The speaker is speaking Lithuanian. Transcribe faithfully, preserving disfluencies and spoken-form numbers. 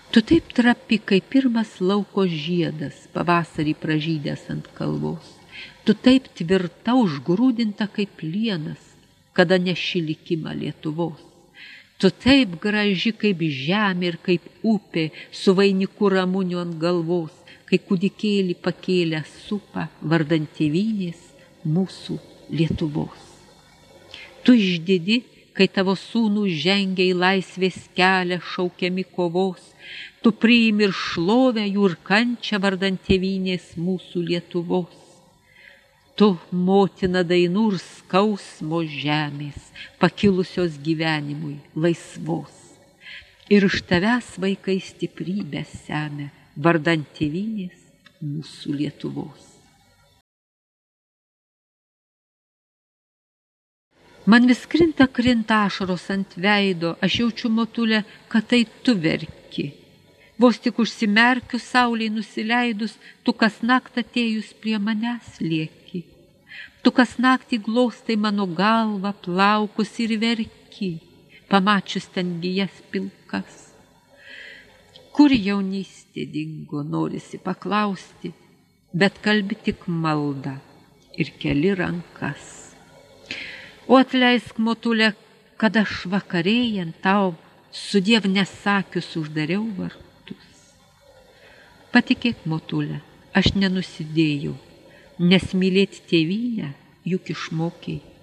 Tu taip trapi, kaip pirmas lauko žiedas, pavasarį pražydęs ant kalvos. Tu taip tvirta užgrūdinta kaip plienas, kada neši likimą Lietuvos. Tu taip graži kaip žemė ir kaip upė, su vainiku ramuniu ant galvos, kai kūdikėlį pakėlę supa vardan tėvynės mūsų Lietuvos. Tu išdidi, kai tavo sūnų žengia į laisvės kelią šaukiami kovos, tu priimi ir šlovę jų ir kančią vardan tėvynės mūsų Lietuvos. Tu, motina dainų ir skausmo žemės, pakilusios gyvenimui laisvos. Ir iš tavęs vaikai stiprybę semia, vardan tėvynės mūsų Lietuvos. Man vis krinta krinta ašaros ant veido, aš jaučiu, Motule, kad tai tu verki. Vos tik užsimerkiu saulei nusileidus, tu kas naktį atėjus prie manęs lieki. Tu kas naktį glaustai mano galvą, plaukus ir verki, pamačius ten gijas pilkas. Kur jaunystė dingo, norisi paklausti, bet kalbi tik maldą ir keli rankas. O atleisk, Motule, kad aš vakarėjant tau su Diev nesakius uždariau vartus. Patikėk, Motule, aš nenusidėjau, nes mylėti tėvynę juk išmokei